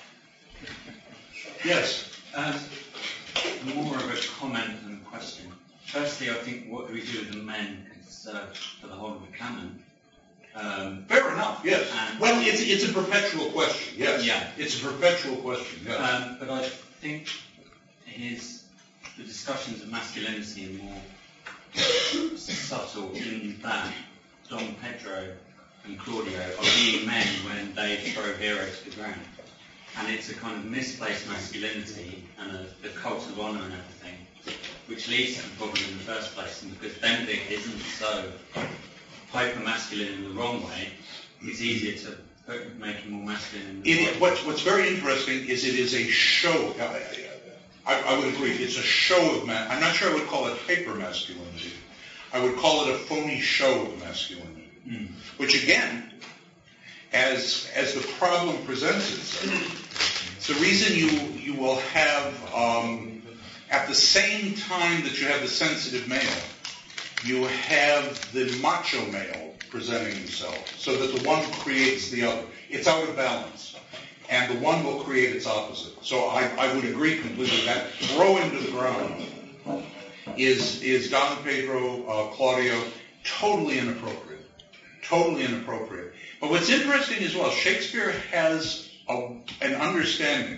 Yes. Um, more of a comment than a question. Firstly, I think what do we do with the men can serve for the whole of the canon. Um, Fair enough. Yes. And well, it's it's a perpetual question. Yes. Yeah. It's a perpetual question. Yes. Um, but I think his the discussions of masculinity are more subtle in that Dom Pedro and Claudio are being men when they throw Hero to the ground. And it's a kind of misplaced masculinity and a, the cult of honour and everything, which leads to the problem in the first place. And because Benedict isn't so hyper-masculine in the wrong way, it's easier to put, make him more masculine in the it, right way. What's, what's very interesting is it is a show. I, I would agree. It's a show of man. I'm not sure I would call it hyper-masculinity. I would call it a phony show of masculinity. Mm. Which again, as as the problem presents itself, it's the reason you you will have um, at the same time that you have the sensitive male, you have the macho male presenting himself, so that the one creates the other. It's out of balance, and the one will create its opposite. So I, I would agree completely that throw him to the ground is is Don Pedro uh, Claudio totally inappropriate. Totally inappropriate. But what's interesting as well, Shakespeare has a, an understanding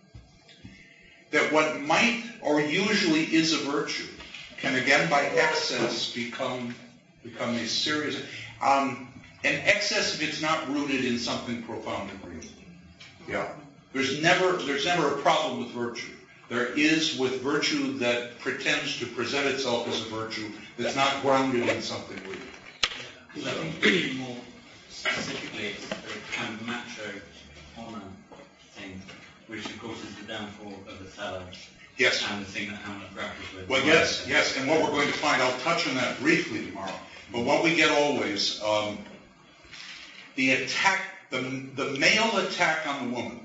that what might or usually is a virtue can again by excess become become a serious. Um, an excess if it's not rooted in something profound and real. Yeah. There's never there's never a problem with virtue. There is with virtue that pretends to present itself as a virtue that's not grounded in something real. Because I think more specifically it's the kind of macho honour thing, which of course is the downfall of Othello. Yes. And the thing that Hamlet grapples with. Well, yes, yes, and what we're going to find, I'll touch on that briefly tomorrow, but what we get always, um, the attack, the, the male attack on the woman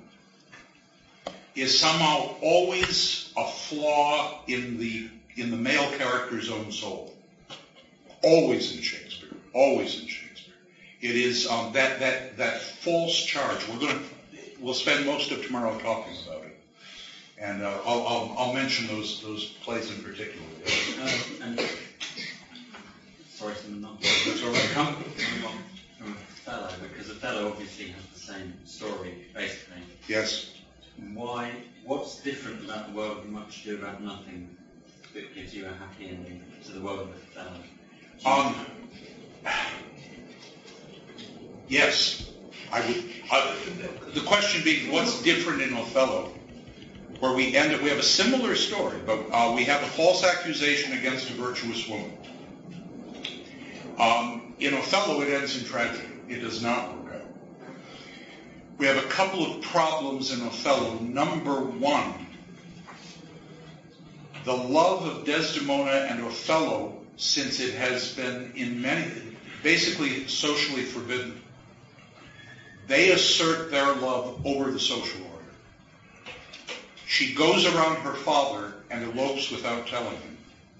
is somehow always a flaw in the in the male character's own soul. Always in Shakespeare. Always in Shakespeare. It is um, that that that false charge. We're going to we'll spend most of tomorrow talking about it, and uh, I'll, I'll I'll mention those those plays in particular. Um, and sorry to not that's all right. Come from Othello, because Othello obviously has the same story basically. Yes. Why? What's different about the world of Much Ado About Nothing that gives you a happy ending to the world of Othello? Um. Yes, I would. Uh, the question being, what's different in Othello, where we end up, we have a similar story, but uh, we have a false accusation against a virtuous woman. Um, in Othello, it ends in tragedy. It does not work out. We have a couple of problems in Othello. Number one, the love of Desdemona and Othello, since it has been in many, basically socially forbidden, they assert their love over the social order. She goes around her father and elopes without telling him.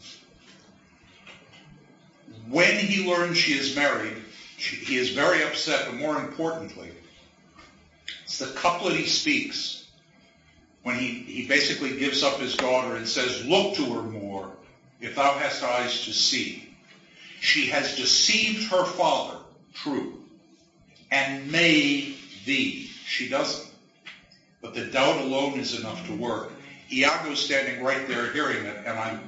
When he learns she is married, she, he is very upset, but more importantly, it's the couplet he speaks when he, he basically gives up his daughter and says, look to her more, if thou hast eyes to see. She has deceived her father, true, and made thee. She doesn't. But the doubt alone is enough to work. Iago's standing right there hearing it, and I'm,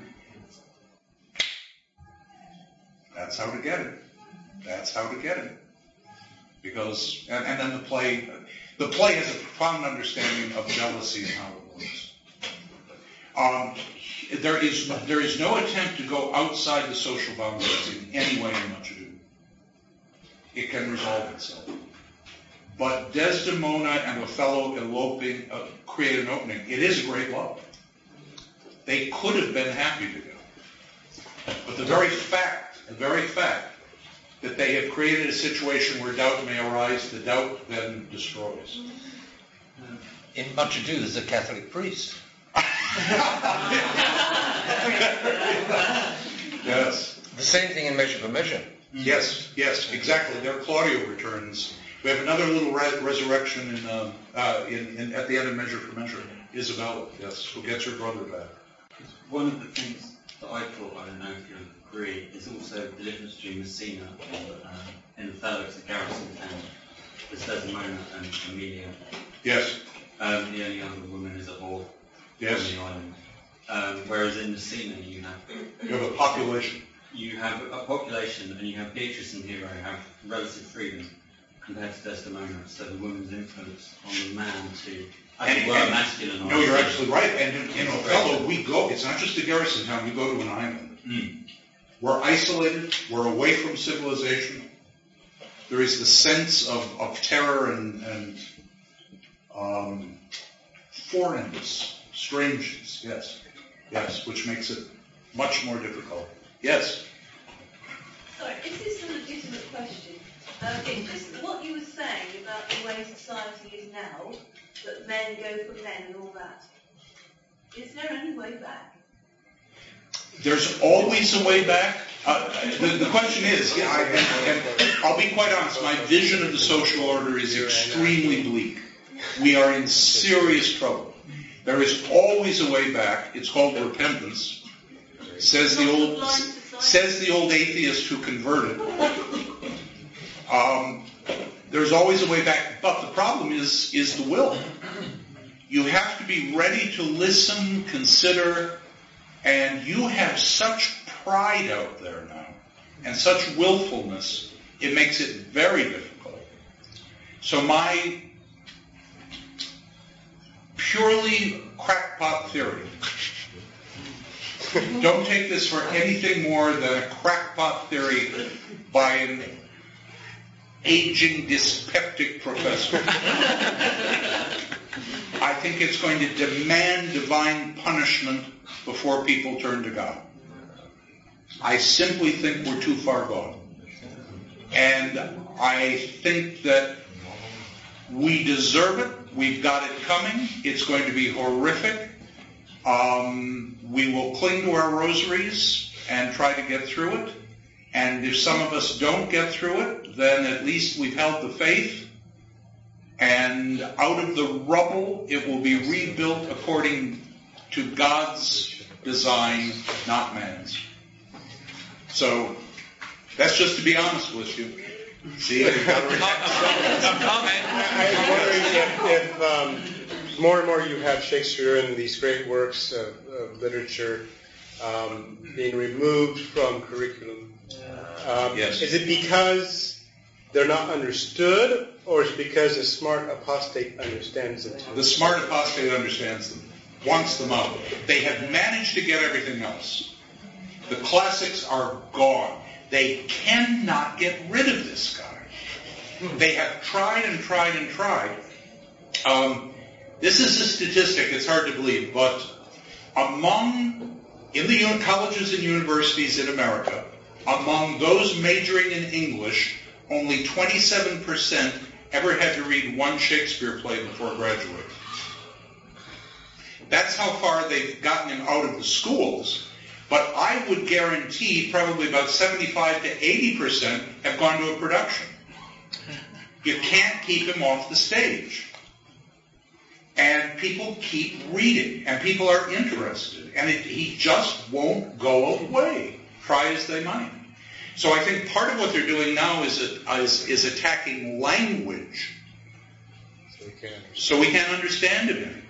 that's how to get it. That's how to get it. Because, and, and then the play, the play has a profound understanding of jealousy and how it works. Um, there is there is no attempt to go outside the social boundaries in any way in Much Ado. It can resolve itself. But Desdemona and Othello eloping uh, create an opening. It is a great love. They could have been happy together. But the very fact, the very fact that they have created a situation where doubt may arise, the doubt then destroys. In Much Ado, there's a Catholic priest. Yes. The same thing in Measure for Measure. Yes, yes, exactly. There Claudio returns. We have another little re- resurrection in, uh, uh, in, in at the end of Measure for Measure. Isabella, yes, who gets her brother back. One of the things that I thought, I don't know if you'll agree, is also the difference between Messina and uh, in Othello, it's a garrison town. There's Desdemona and Emilia. Yes. Um, the only other woman is a whore Yes. on the island. Um, whereas in Messina you have You have a population. you have a population and you have Beatrice and Hero have relative freedom compared to Desdemona. So the woman's influence on the man to as it were masculine. No, you're absolutely right. And in, in Othello, we go, it's not just a garrison town, we go to an island. Mm. We're isolated, we're away from civilization. There is the sense of, of terror and, and um, foreignness, strangeness, yes. Yes, which makes it much more difficult. Yes? Sorry, is this a legitimate question? Um, it's just what you were saying about the way society is now, that men go for men and all that. Is there any way back? There's always a way back. Uh, the, the question is, yeah, I, and, and I'll be quite honest, my vision of the social order is extremely bleak. We are in serious trouble. There is always a way back. It's called repentance. Says the old says the old atheist who converted. Um, there's always a way back, but the problem is is the will. You have to be ready to listen, consider, and you have such pride out there now, and such willfulness, it makes it very difficult. So my purely crackpot theory, don't take this for anything more than a crackpot theory by an aging dyspeptic professor. I think it's going to demand divine punishment before people turn to God. I simply think we're too far gone. And I think that we deserve it. We've got it coming. It's going to be horrific. Um, we will cling to our rosaries and try to get through it. And if some of us don't get through it, then at least we've held the faith. And out of the rubble, it will be rebuilt according to God's design, not man's. So that's just to be honest with you. See, I've got to I was wondering if, if um, more and more you have Shakespeare and these great works of, of literature um, being removed from curriculum. Um, Yes. Is it because they're not understood, or is it because a smart apostate understands it? The smart apostate understands them, wants them out. They have managed to get everything else. The classics are gone. They cannot get rid of this guy. They have tried and tried and tried. Um, this is a statistic, it's hard to believe, but among, in the un- colleges and universities in America, among those majoring in English, only twenty-seven percent ever had to read one Shakespeare play before graduating. That's how far they've gotten him out of the schools. But I would guarantee probably about seventy-five to eighty percent have gone to a production. You can't keep him off the stage. And people keep reading, and people are interested, and it, he just won't go away, try as they might. So I think part of what they're doing now is, is, is attacking language, So we can. so we can't understand it anymore.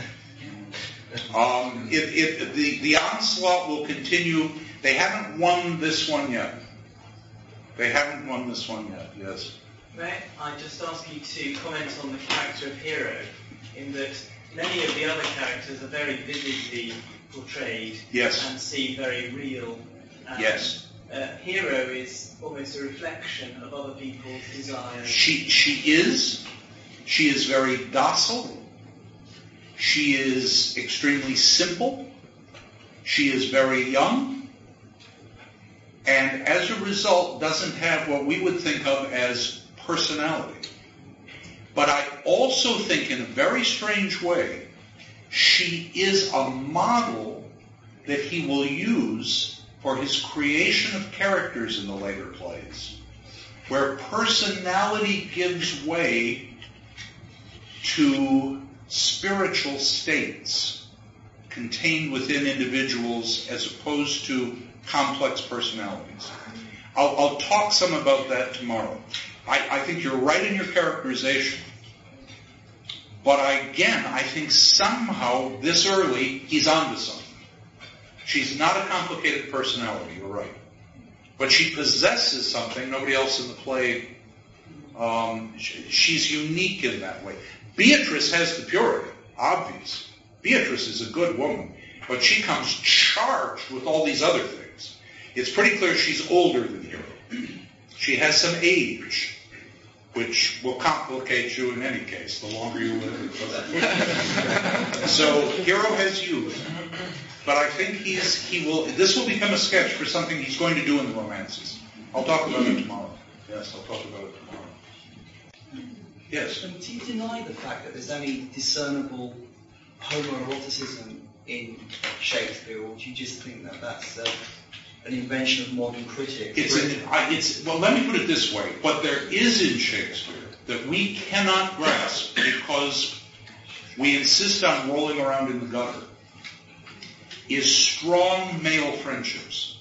Um, it, it, the, the onslaught will continue. They haven't won this one yet. They haven't won this one yet, yes. May I just ask you to comment on the character of Hero, in that many of the other characters are very vividly portrayed Yes. and seem very real. And, Yes. Uh, Hero is almost a reflection of other people's desires. She, she is. She is very docile. She is extremely simple. She is very young. And as a result, doesn't have what we would think of as personality. But I also think, in a very strange way, she is a model that he will use for his creation of characters in the later plays, where personality gives way to spiritual states contained within individuals as opposed to complex personalities. I'll, I'll talk some about that tomorrow. I, I think you're right in your characterization. But I, again, I think somehow this early he's onto something. She's not a complicated personality, you're right. But she possesses something nobody else in the play, um, she, she's unique in that way. Beatrice has the purity, obvious. Beatrice is a good woman, but she comes charged with all these other things. It's pretty clear she's older than Hero. She has some age, which will complicate you in any case, the longer you live. So Hero has youth, but I think he's he will. This will become a sketch for something he's going to do in the romances. I'll talk about it tomorrow. Yes, I'll talk about it tomorrow. Yes. Um, do you deny the fact that there's any discernible homoeroticism in Shakespeare, or do you just think that that's uh, an invention of modern critics? It's, an, I, it's well. Let me put it this way: what there is in Shakespeare that we cannot grasp because we insist on rolling around in the gutter is strong male friendships.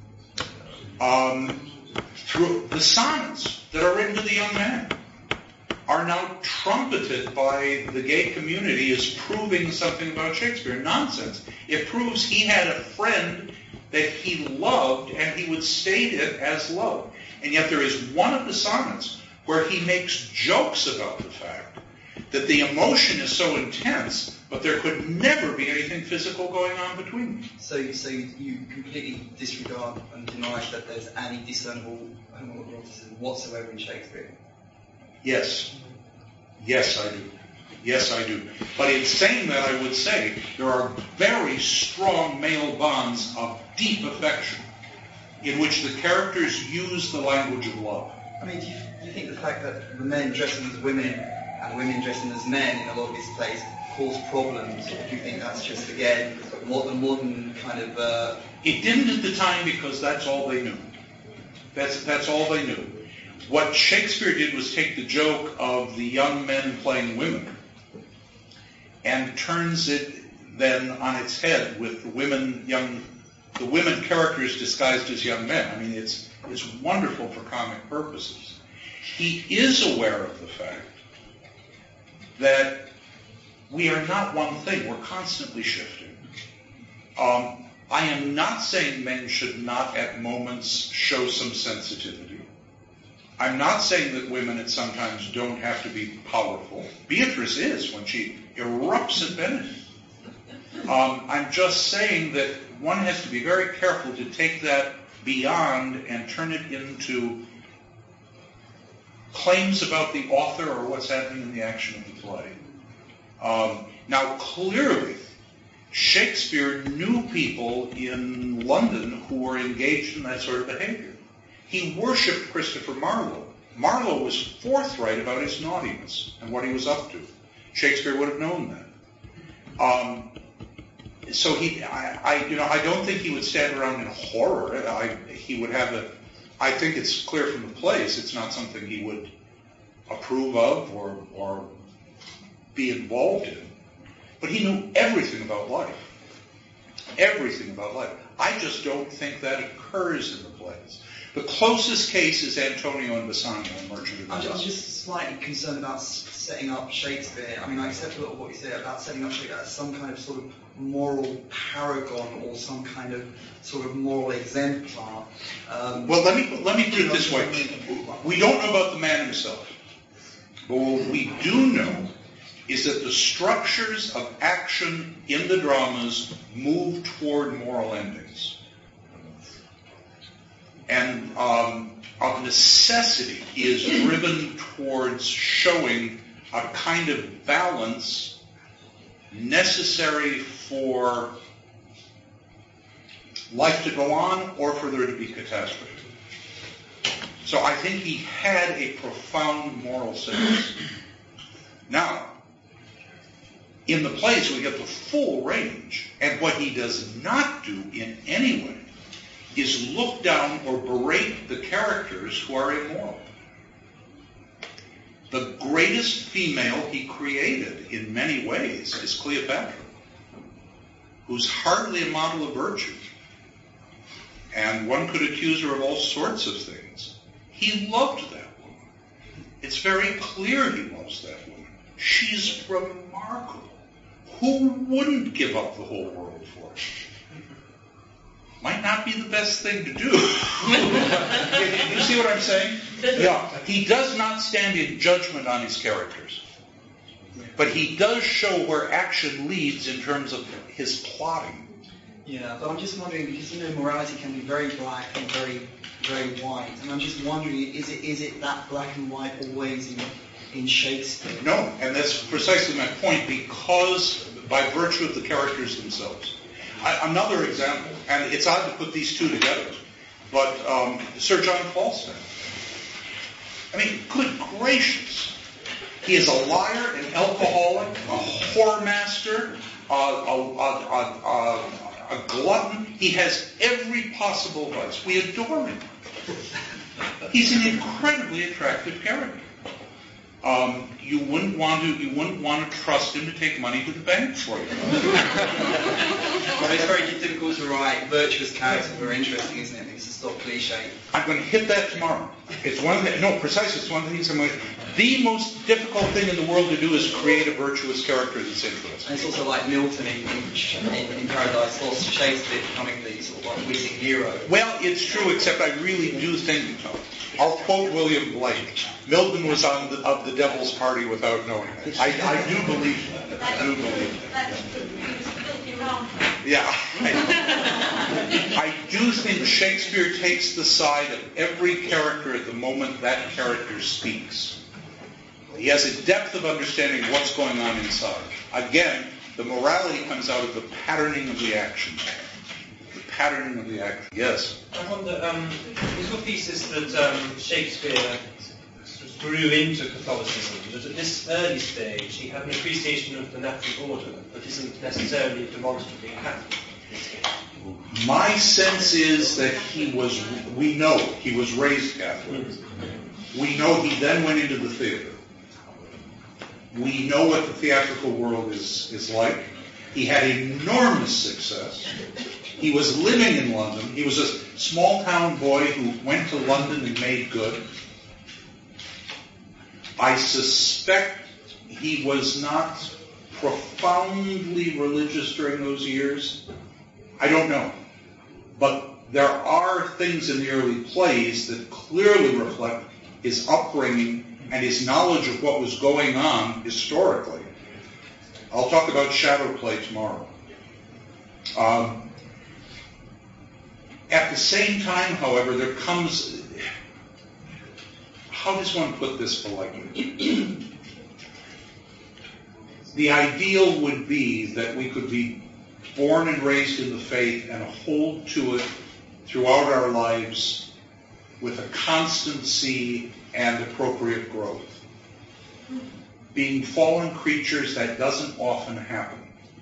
Um, through the sonnets that are written to the young man are now trumpeted by the gay community as proving something about Shakespeare. Nonsense. It proves he had a friend that he loved, and he would state it as love. And yet there is one of the sonnets where he makes jokes about the fact that the emotion is so intense, but there could never be anything physical going on between them. So, so you completely disregard and deny that there's any discernible homoeroticism whatsoever in Shakespeare? Yes. Yes, I do. Yes, I do. But in saying that, I would say there are very strong male bonds of deep affection in which the characters use the language of love. I mean, do you, do you think the fact that the men dressing as women and women dressing as men in a lot of these plays cause problems, or do you think that's just, again, what the modern kind of... Uh... It didn't at the time because that's all they knew. That's, that's all they knew. What Shakespeare did was take the joke of the young men playing women and turns it then on its head with the women young, the women characters disguised as young men. I mean, it's it's wonderful for comic purposes. He is aware of the fact that we are not one thing. We're constantly shifting. Um, I am not saying men should not at moments show some sensitivity. I'm not saying that women at sometimes don't have to be powerful. Beatrice is when she erupts at Benedict. Um, I'm just saying that one has to be very careful to take that beyond and turn it into claims about the author or what's happening in the action of the play. Um, now, clearly, Shakespeare knew people in London who were engaged in that sort of behavior. He worshipped Christopher Marlowe. Marlowe was forthright about his naughtiness and what he was up to. Shakespeare would have known that. Um, so he, I, I, you know, I don't think he would stand around in horror. I, he would have a. I think it's clear from the plays it's not something he would approve of or or be involved in. but he knew everything about life. Everything about life. I just don't think that occurs in the plays. The closest case is Antonio and Bassanio in Merchant of I'm Venice. just, I'm just slightly concerned about s- setting up Shakespeare. I mean, I accept a lot of what you say about setting up Shakespeare as some kind of sort of moral paragon or some kind of sort of moral exemplar. Um, Well, let me let me put it this way: we don't know about the man himself, but what we do know is that the structures of action in the dramas move toward moral endings. And um, of necessity is driven towards showing a kind of balance necessary for life to go on or for there to be catastrophe. So I think he had a profound moral sense. Now, in the plays, we get the full range, and what he does not do in any way is look down or berate the characters who are immoral. The greatest female he created in many ways is Cleopatra, who's hardly a model of virtue. And one could accuse her of all sorts of things. He loved that woman. It's very clear he loves that woman. She's remarkable. Who wouldn't give up the whole world for her? Might not be the best thing to do. You see what I'm saying? Yeah. He does not stand in judgment on his characters. But he does show where action leads in terms of his plotting. Yeah, but I'm just wondering, because, you know, morality can be very black and very, very white, and I'm just wondering, is it is it that black and white always in, in Shakespeare? No, and that's precisely my point, because by virtue of the characters themselves. I, another example, and it's odd to put these two together, but um, Sir John Falstaff. I mean, good gracious. He is a liar, an alcoholic, a whoremaster, a, a, a, a, a glutton. He has every possible vice. We adore him. He's an incredibly attractive character. Um, you wouldn't want to. You wouldn't want to trust him to take money to the bank for you. But it's very difficult to write virtuous characters that are interesting, isn't it? Because it's not cliche. I'm going to hit that tomorrow. It's one of the, no, precisely. It's one of the things I'm going to. The most difficult thing in the world to do is create a virtuous character that's interesting. And it's also like Milton in, in, in Paradise Lost, Shakespeare becoming the sort of like witty hero. Well, it's true, except I really do think, I'll quote William Blake, Milton was on the, of the devil's party without knowing it. I, I do believe that. I do believe that. That's true. He was filthy wrong. Yeah. I, I do think Shakespeare takes the side of every character at the moment that character speaks. He has a depth of understanding of what's going on inside. Again, the morality comes out of the patterning of the action. The patterning of the action. Yes? I wonder, um, is your thesis that um, Shakespeare sort of grew into Catholicism, that at this early stage he had an appreciation of the natural order that isn't necessarily demonstrably Catholic? My sense is that he was, we know he was raised Catholic. We know he then went into the theater. We know what the theatrical world is, is like. He had enormous success. He was living in London. He was a small-town boy who went to London and made good. I suspect he was not profoundly religious during those years. I don't know. But there are things in the early plays that clearly reflect his upbringing and his knowledge of what was going on historically. I'll talk about shadow play tomorrow. Um, at the same time, however, there comes, how does one put this politely? The ideal would be that we could be born and raised in the faith and hold to it throughout our lives with a constancy and appropriate growth. Being fallen creatures, that doesn't often happen.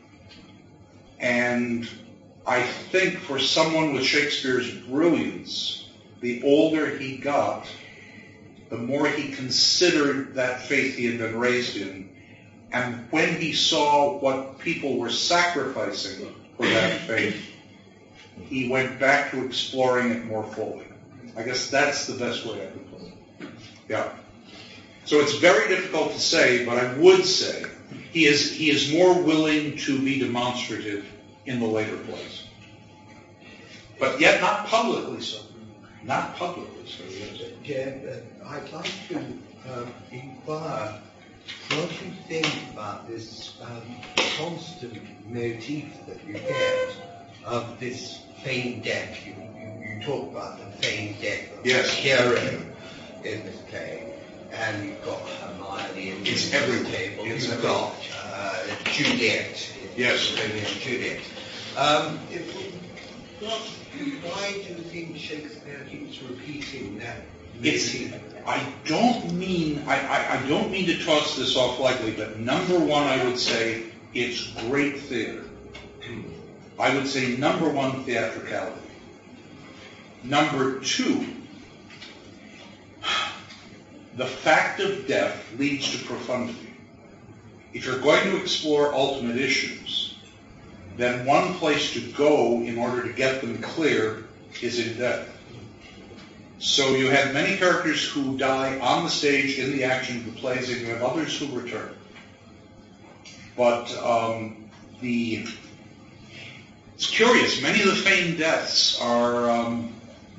And I think for someone with Shakespeare's brilliance, the older he got, the more he considered that faith he had been raised in And when he saw what people were sacrificing for that faith, he went back to exploring it more fully. I guess that's the best way I could put it. Yeah. So it's very difficult to say, but I would say he is he is more willing to be demonstrative in the later plays. But yet not publicly so. Not publicly so, yes. Yeah, uh, I'd like to um, inquire what you think about this um, constant motif that you get of this feigned death. You, you, you talk about the feigned death of Yes. the hero in this play, and you've got Hermione in It's the everywhere. table. It's You've everywhere. got uh, Juliet. in Yes. Romeo and Juliet. Um, if, what, why do you think Shakespeare keeps repeating that It's, motif? I don't mean I, I, I don't mean to toss this off lightly, but number one, I would say it's great theater. I would say number one, theatricality. Number two, the fact of death leads to profundity. If you're going to explore ultimate issues, then one place to go in order to get them clear is in death. So you have many characters who die on the stage in the action of the plays, and you have others who return. But um, the it's curious. Many of the feigned deaths are um,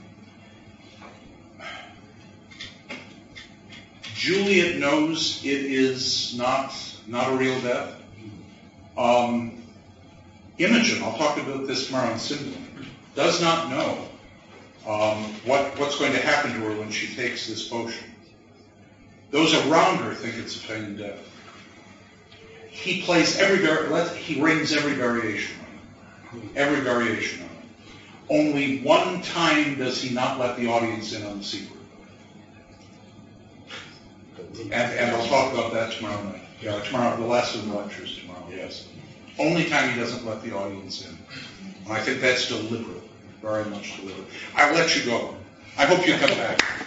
Juliet knows it is not not a real death. Um, Imogen, I'll talk about this tomorrow on Cymbeline, does not know um, what what's going to happen to her when she takes this potion. Those around her think it's a feigned death. He plays every vari- he rings every variation on it. Every variation on it. Only one time does he not let the audience in on the secret. And, and I'll talk about that tomorrow night. Yeah, tomorrow, the last of the lectures tomorrow, yes. Only time he doesn't let the audience in. And I think that's deliberate, very much deliberate. I'll let you go. I hope you come back.